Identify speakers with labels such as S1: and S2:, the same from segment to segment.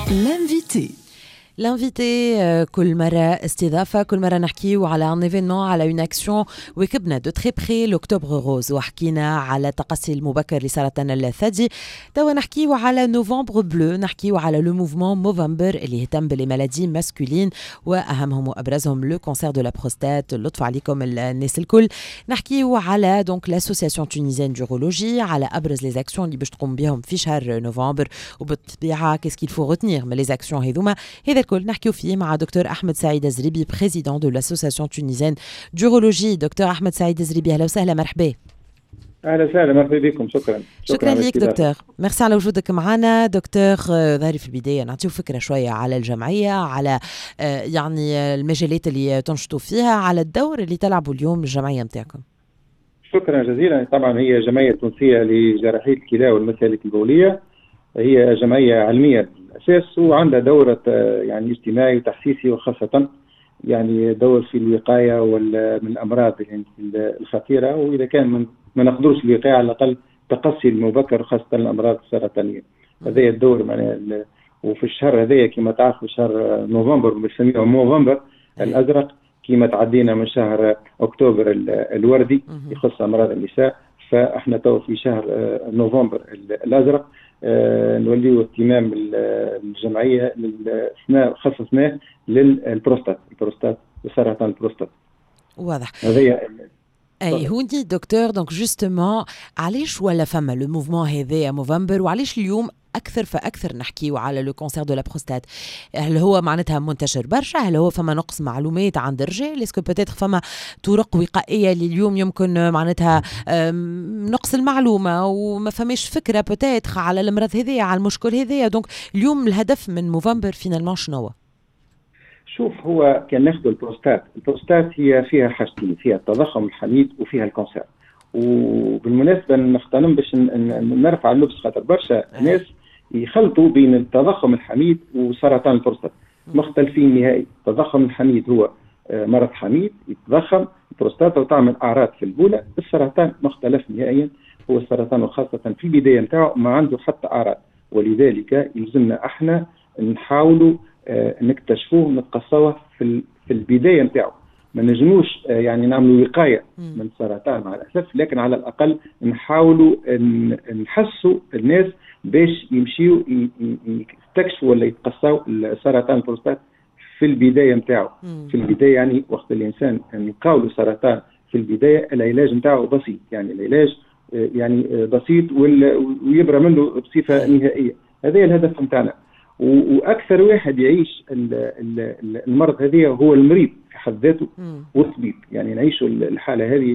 S1: L'invité, كل مرة استضافة، كل مرة نحكيو على un événement، على une action وكبنا دو تري بري لأكتوبر روز، وحكينا على التقصي المبكر لسرطان الثدي. توا نحكيو على نوفمبر بلو، نحكيو على لو موفمون موفمبر اللي يهتم بالمالادي ماسكولين، وأهمهم وأبرزهم لو كونسير دو لا بروستات. اللطف عليكم الناس الكل. نحكيو على دونك لاسوسياسيون تونيزيان دورولوجي، على أبرز لي زاكسيون اللي باش تقوم بهم في شهر نوفمبر، وبالطبيعة كيسكيل فو روتنير من لي زاكسيون هذوما. هذا الكل نحكيو فيه مع دكتور أحمد سعيد الزريبي، بريزيدون دو لاسوسياسيون تونيزيان دورولوجي. دكتور أحمد سعيد الزريبي، أهلا وسهلا، مرحبا.
S2: اهلا وسهلا، مرحبا بكم.
S1: شكرا لك دكتور، ميرسي على وجودك معنا. دكتور، ظهري في البدايه نعطيو فكره شويه على الجمعيه، على يعني المجالات اللي تنشطوا فيها، على الدور اللي تلعبوا اليوم الجمعيه نتاعكم.
S2: شكرا جزيلا. طبعا هي جمعيه تونسيه لجراحيه الكلى والمسالك البوليه، هي جمعيه علميه بالاساس، وعندها دور يعني اجتماعي وتحسيسي، وخاصه يعني دور في الوقايه من الامراض يعني الخطيره، واذا كان ما نقدرش الوقايه على الاقل التقصي المبكر، خاصه الامراض السرطانيه. هذا الدور معناها. وفي الشهر هذايا كما تعرفوا شهر نوفمبر بنسميه موفمبر الازرق، كما تعدينا من شهر اكتوبر الوردي يخص امراض النساء، فاحنا تو في شهر نوفمبر الازرق. نوليو اهتمام الجمعيه خصصناه للبروستات وسرطان البروستات.
S1: واضح.
S2: هذه
S1: اي هوني دكتور، دونك جوستومون علاش ولا فما لو موفمون هذايا موفمبر، وعلاش اليوم اكثر فاكثر نحكيو على لو كونسير دو لا بروستات؟ هل هو معناتها منتشر برشا؟ هل هو فما نقص معلومات عند الرجال؟ اسكو بوتيتر فما طرق وقائيه اللي اليوم يمكن معناتها نقص المعلومه وما فماش فكره بوتيتر على المرض هذايا، على المشكل هذايا؟ دونك اليوم الهدف من موفمبر فينالمون شنو؟
S2: شوف، هو كان ناخذ البروستات هي فيها حاجتين، فيها التضخم الحميد وفيها الكونسير. وبالمناسبه نغتنم باش نرفع اللبس، خاطر برشا ناس يخلطوا بين التضخم الحميد وسرطان البروستات، مختلفين نهائي. التضخم الحميد هو مرض حميد يتضخم البروستات وتعمل اعراض في البوله. السرطان مختلف نهائيا، هو السرطان وخاصه في البدايه نتاعو ما عنده حتى اعراض، ولذلك يلزمنا احنا نحاولوا نكتشفوه ونتقصوه في البدايه نتاعو. ما نجموش يعني نعملوا وقايه من السرطان مع الاسف، لكن على الاقل نحاولوا نحسوا الناس باش يمشيوا يستكشفوا ولا يتقصوا السرطان البروستات في البدايه نتاعو. في البدايه يعني وقت الانسان يلقاو له سرطان في البدايه، العلاج نتاعو بسيط، يعني العلاج يعني بسيط ويبرى منه بصفه نهائيه. هذا الهدف نتاعنا. واكثر واحد يعيش المرض هذه هو المريض في حد ذاته والطبيب، يعني نعيشوا الحاله هذه.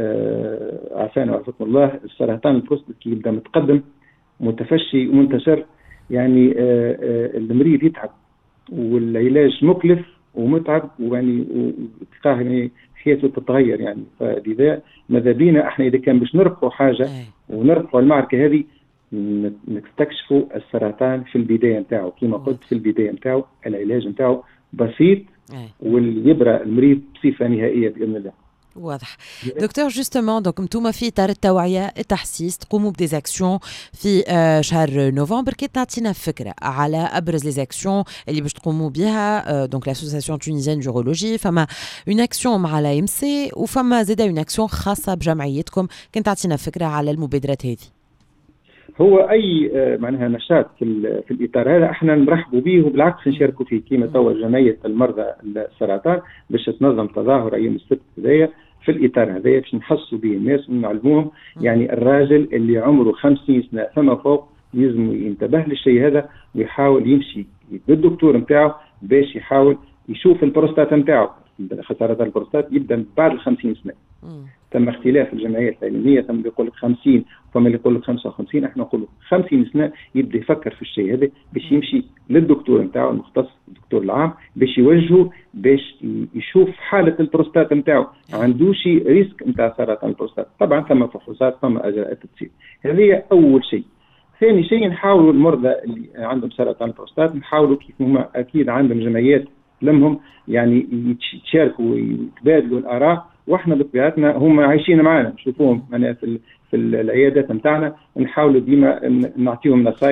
S2: عافانا وعافاكم الله. السرطان البروستات كي يبدا متقدم متفشي ومنتشر، يعني المريض يتعب والعلاج مكلف ومتعب، ويعني تلقاه حياته تتغير يعني. فلذا ماذا بينا احنا اذا كان باش نربحوا حاجه ونربحوا المعركه هذه، نستكشفوا السرطان في البدايه نتاعو. كما قلت في البدايه نتاعو العلاج نتاعو بسيط، واللي يبرأ المريض بصفه نهائيه باذن الله.
S1: واضح. دكتور، جوستومون دونك انتم في اطار التوعيه التحسيس تقوموا بديزاكسيون في شهر نوفمبر. كي تعطينا فكره على ابرز لي زاكسيون اللي باش تقوموا بها؟ دونك لاسوسياسيون تونيزيان دورولوجي، فما اون اكسيون مع لا ام سي، وفما زاده اون اكسيون خاصه بجمعيتكم. كي تعطينا فكره على المبادرات هذه؟
S2: هو اي معناها نشاط في الاطار هذا احنا نرحبوا به، وبالعكس نشاركوا فيه. كما توا جمعيه المرضى السرطان باش تنظم تظاهر ايام السبت هذايا في الاطار هذايا باش نحسوا به الناس ونعلموهم. يعني الراجل اللي عمره 50 سنه فما فوق يلزم ينتبه للشيء هذا، ويحاول يمشي للدكتور نتاعو باش يحاول يشوف البروستات نتاعو. خسارة البروستات يبدا بعد 50 سنه. تم اختلاف الجمعيات العلميه، ثم يقول لك 50 وثم اللي يقول لك 55. احنا نقول 50 سنه يبدا يفكر في الشيء هذا باش يمشي للدكتور نتاعو المختص، الدكتور العام، باش يوجهه باش يشوف حاله البروستات نتاعو عنده شي ريسك نتاع سرطان البروستات. طبعا ثم فحوصات، ثم اجراءات تصير. هذه اول شيء. ثاني شيء نحاولوا المرضى اللي عندهم سرطان البروستات نحاولوا كيف هما اكيد عندهم جمعيات لمهم يعني يتشاركوا ويتبادلوا الاراء، واحنا بطبيعتنا هم عايشين معنا نشوفوهم في العيادات نتاعنا، نحاولوا ديما نعطيهم نصايح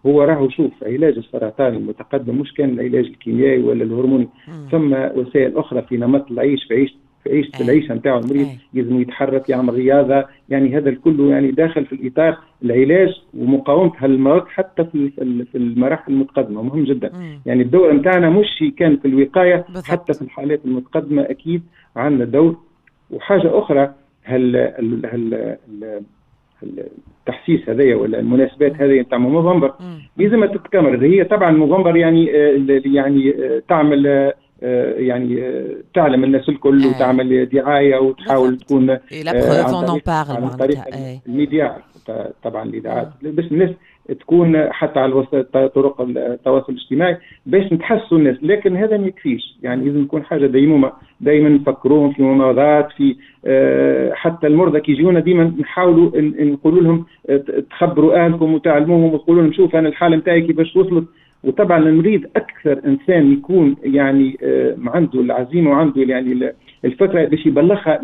S2: هو راهو شوف علاج السرطان المتقدم مش كان العلاج الكيميائي ولا الهرموني، ثم وسائل اخرى في نمط العيش، في عيشه العيشه نتاع المريض، لازم يتحرك يعمل رياضه، يعني هذا الكل يعني داخل في الاطار العلاج ومقاومه هالمرض حتى في المراحل المتقدمه، مهم جدا. يعني الدور نتاعنا مش كان في الوقايه بالضبط. حتى في الحالات المتقدمه اكيد عندنا دور. وحاجه اخرى التحسيس هذايا ولا المناسبات هذه نتاع نوفمبر لازم تتكمل. هي طبعا نوفمبر يعني تعمل يعني تعلم الناس الكل وتعمل دعايه وتحاول تكون
S1: عن
S2: طريق الميديا طبعا الاذاعات باش الناس تكون حتى على طرق التواصل الاجتماعي باش نتحسوا الناس، لكن هذا ما يكفيش. يعني لازم تكون حاجه دائما نفكروهم في ممرضات، في حتى المرضى كي يجونا ديما نحاولوا نقولوا لهم تخبروا اهلكم وتعلموهم وتقولوا لهم شوف انا الحاله نتاعي كيفاش وصلت. وطبعا المريض اكثر انسان يكون يعني عنده العزيمه وعنده يعني الفكره باش يبلغها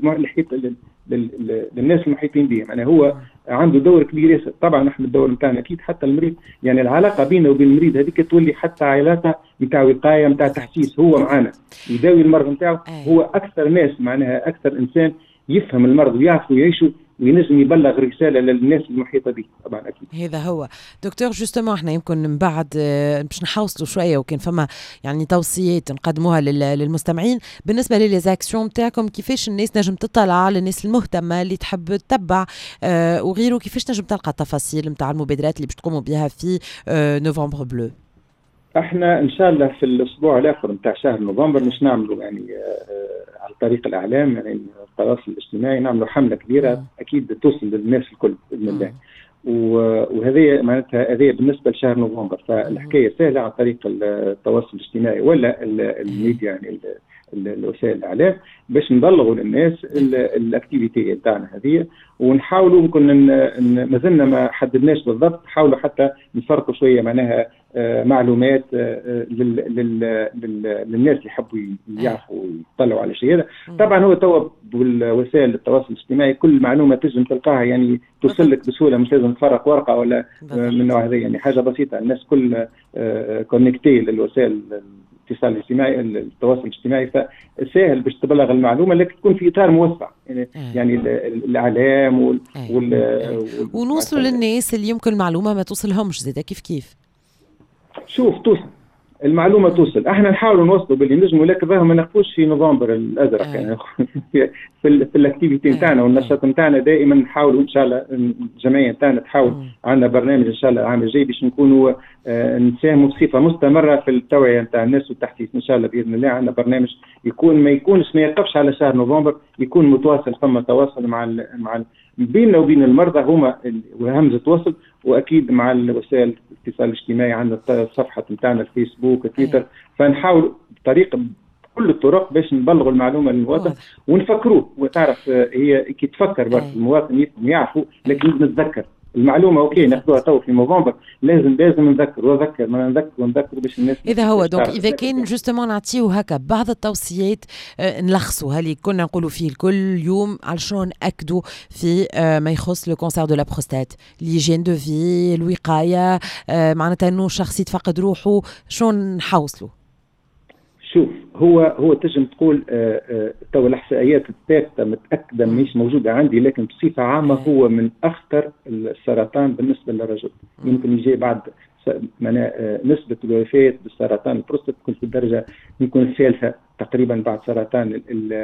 S2: للناس المحيطين به، يعني هو عنده دور كبير ياسر. طبعا نحن الدور نتاعنا اكيد حتى المريض، يعني العلاقه بينه وبين المريض هذيك تولي حتى علاقه نتاع وقايه نتاع تحسيس. هو معنا يداوي المرض نتاعه، هو اكثر ناس معناها اكثر انسان يفهم المرض ويعرف ويعيشه وينجم يبلغ رساله للناس المحيطه به. طبعا اكيد
S1: هذا هو دكتور. جوستومون احنا يمكن من بعد باش نحاوصلوا شويه وكان فما يعني توصيات نقدموها للمستمعين بالنسبه للزاكسيون نتاعكم، كيفاش الناس نجم تطلع على الناس المهتمه اللي تحب تتبع وغيره، كيفاش نجم تلقى التفاصيل نتاع المبادرات اللي باش تقوموا بها في نوفمبر بلو.
S2: احنا ان شاء الله في الاسبوع الاخر نتاع شهر نوفمبر مش نعملوا يعني عن طريق الاعلام يعني التواصل الاجتماعي نعملوا حمله كبيره اكيد توصل للناس الكل باذن الله. وهذه معناتها هذه بالنسبه لشهر نوفمبر، فالحكايه سهله عن طريق التواصل الاجتماعي ولا الميديا يعني الوسائل الاعلام باش نبلغوا للناس الاكتيفيتي تاعنا هذه. ونحاولوا يمكن مازلنا ما حددناش بالضبط، نحاولوا حتى نفرقوا شويه معناها معلومات للناس اللي يحبوا يعرفوا ويطلعوا على شيء هذا. طبعا هو توا بالوسائل التواصل الاجتماعي كل معلومه تنجم تلقاها يعني توصل لك بسهوله، مش لازم تفرق ورقه ولا من النوع هذا، يعني حاجه بسيطه. الناس كل كونكتي للوسائل الاتصال الاجتماعي التواصل الاجتماعي، فسهل باش تبلغ المعلومه لكن تكون في اطار موسع يعني الاعلام
S1: ونوصلوا للناس اللي يمكن المعلومه ما توصلهمش زيدا كيف
S2: شوف توصل المعلومه توصل. احنا نحاولوا نوصلوا باللي نجموا، لكن ظاهر ما نخفوش في نوفمبر الازرق يعني في الاكتيفيتي نتاعنا والنشاط نتاعنا دائما نحاولوا ان شاء الله الجمعيه نتاعنا تحاول. عندنا برنامج ان شاء الله العام الجاي باش نكونوا نساهموا بصفه مستمره في التوعيه نتاع الناس والتحسيس ان شاء الله باذن الله. عندنا برنامج ما يوقفش على شهر نوفمبر، يكون متواصل، ثم تواصل مع بيننا وبين المرضى هما وهمزه وصل، واكيد مع الوسائل الاتصال الاجتماعي. عندنا الصفحه نتاعنا الفيسبوك تويتر، فنحاول بطريقه كل الطرق باش نبلغوا المعلومه للمواطن ونفكروه. وتعرف هي كي تفكر برك المواطن يعرفوا، لكن نتذكر المعلومه اوكي ناخذوها تو في نوفمبر، لازم نذكر وذكر ما نذكر باش الناس.
S1: اذا هو دونك اذا كان جوستومون نعطيو هكا بعض التوصيات نلخصوا اللي كنا نقولوا فيه كل يوم على شنو ناكدوا في ما يخص لو كونسير دو لا بروستات، ليجين دو في، الوقايه، معناتها انه شخص يتفقد روحه، شنو نحوصلوا؟
S2: شوف هو تنجم تقول تو الاحصائيات الثابته متاكده مش موجوده عندي، لكن بصفه عامه هو من اخطر السرطان بالنسبه للرجل. يمكن يجي بعد نسبه الوفاه بالسرطان البروستات تكون في الدرجه يمكن الثالثه تقريبا بعد سرطان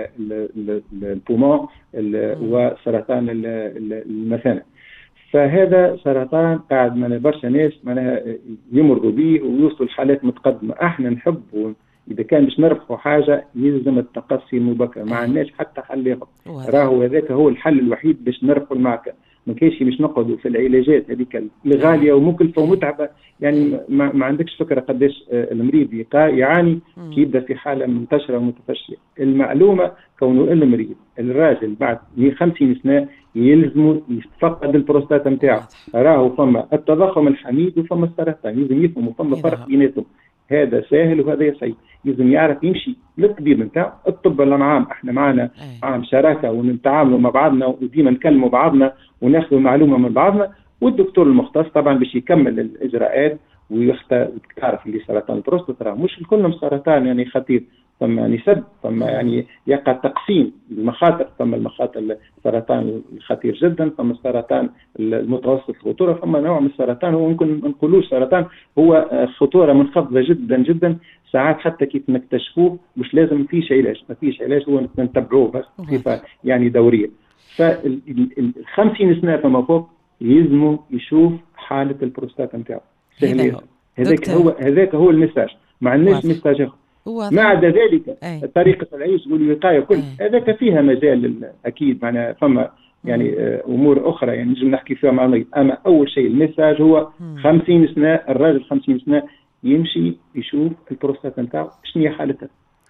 S2: البومون وسرطان المثانه. فهذا سرطان قاعد من برشا ناس معناها يمرضوا به ويوصلوا لحالات متقدمه. احنا نحب إذا كان باش نربحوا حاجة يلزم التقصي المبكر مع الناس حتى حل ياخذ. راهو هذاك هو الحل الوحيد باش نربحوا المعركة. ما كاينش باش نقعدوا في العلاجات هذيك الغالية ومكلفة ومتعبة. يعني ما عندكش فكرة قداش المريض يعاني كي يبدا في حالة منتشرة ومتفشية. المعلومة كونه المريض الراجل بعد 50 سنة يلزموا يفقد البروستاتا نتاعو. راهو فما التضخم الحميد وفما السرطان، لازم يفهموا فما فرق بيناتهم. هذا سهل وهذا صعيب، لازم يعرف يمشي للطبيب نتاعو. الطب العام احنا معنا عام شراكه ونتعاملوا مع بعضنا وديما نكلموا بعضنا وناخذوا معلومه من بعضنا، والدكتور المختص طبعا باش يكمل الاجراءات ويختار. تعرف اللي سرطان البروستات راه مش كلهم سرطان يعني خطير، ثم نسب، ثم يعني يقع تقسيم المخاطر، ثم المخاطر السرطان الخطير جدا، ثم السرطان المتوسط الخطوره، ثم نوع من السرطان هو ممكن ما نقولوش سرطان، هو خطوره منخفضه جدا جدا، ساعات حتى كيف نكتشفوه مش لازم فيش علاج، ما فيش علاج، هو نتبعوه بس بصفه يعني دوريه. فال 50 سنه فما فوق يلزموا يشوف حاله البروستات نتاعو. سهل. هذاك هو المساج، ما عندناش مساج اخر. ما عدا ذلك طريقه العيش والوقايه كل هذاك فيها مجال اكيد، معناها فما يعني امور اخرى يعني نجم نحكي فيها مع مريض. اما اول شيء المساج هو 50 سنه الراجل 50 سنه يمشي يشوف البروستات نتاعو شنو هي حالتها،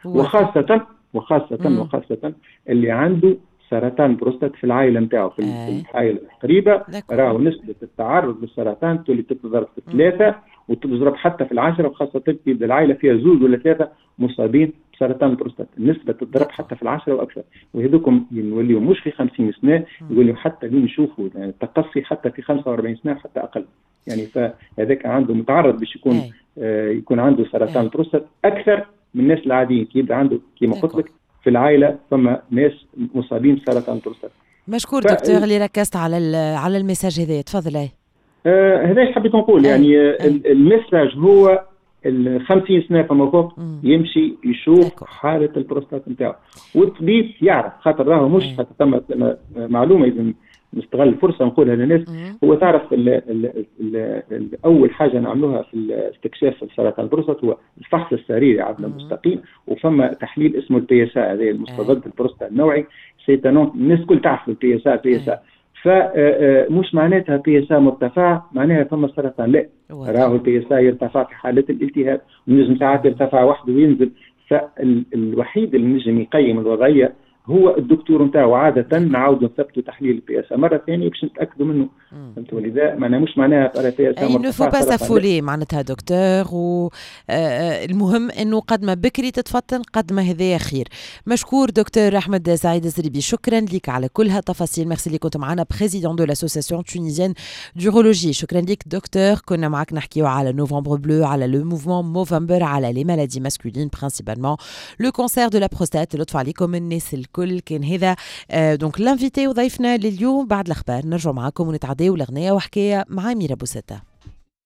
S2: وخاصه اللي عنده سرطان بروستات في العائله نتاعو، في العائله القريبه، راهو نسبه التعرض للسرطان تولي تضرب في 3 وتضرب حتى في 10، وخاصه تبدا العائله فيها 2 ولا 3 مصابين بسرطان البروستات، النسبه تضرب حتى في 10 واكثر. وهذوكم يوليوا مش في 50 سنه، يوليوا حتى اللي نشوفوا يعني تقصي حتى في 45 سنه حتى اقل. يعني فهذاك عنده متعرض باش يكون عنده سرطان البروستات اكثر من الناس العاديين، كيبدا عنده كما قلت لك في العائله ثم ناس مصابين بسرطان البروستات.
S1: مشكور دكتور اللي ركزت على المساج هذا. تفضل.
S2: هذا حبيت نقول يعني المساج هو ال 50 سنه فما فوق يمشي يشوف حاله البروستات نتاعو، والطبيب يعرف، خاطر راهو مش حتى ثم معلومه اذا نستغل الفرصه نقولها للناس. هو تعرف اول حاجه نعملوها في استكشاف سرطان البروستات هو الفحص السريري عبر المستقيم، وفما تحليل اسمه البي اس ا، هذا المستضد البروستات النوعي. الناس كل تعرف البي اس ا، فمش معناتها بي اس ا مرتفع معناها ثم سرطان، لا، راهو البي اس ا يرتفع في حاله الالتهاب، ونجم ساعات يرتفع وحده وينزل. فالوحيد اللي نجم يقيم الوضعيه هو الدكتور نتاعو. عاده نعاودوا نثبتوا تحليل البي اس ا مره ثانيه باش نتاكدوا منه. فهمتوني؟ ذا معناها مش معناها بي اس ا مرتفع.
S1: نفو با سافولي معناتها دكتور، والمهم انه قد ما بكري تتفطن قد ما هذايا خير. مشكور دكتور احمد سعيد الزريبي، شكرا لك على كل هالتفاصيل. ميرسي اللي كنت معنا، بريزيدون دو لاسوسياسيون تونيزيان دورولوجي. شكرا لك دكتور. كنا معك نحكيو على نوفمبر بلو، على لو موفمون موفمبر، على لي مالادي ماسكولين برينسيبالمون لو كونسير دو لا بروستات. لطف عليكم الناس الكل. كان هذا دونك لانفيتي وضيفنا لليوم. بعد الاخبار نرجع معكم ونتعداو لغنيه وحكايه مع أميرة بوسطة.